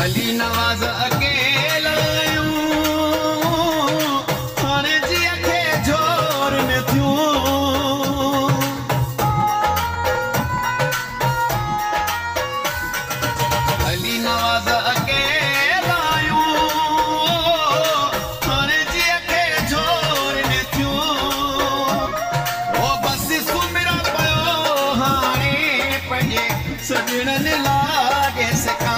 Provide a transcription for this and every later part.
अली नवाज़ अकेला हाणे जीअं खे झोर में थियूं अली नवाज़ अकेला हाणे जीअं खे झोर में थियूं ओ बसि सुम्हिया पियो हाणे पंहिंजे सजणनि लाॻे सिकां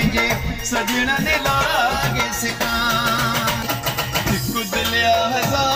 सजणनि लाॻे सिकां हिकु दिलि हज़ार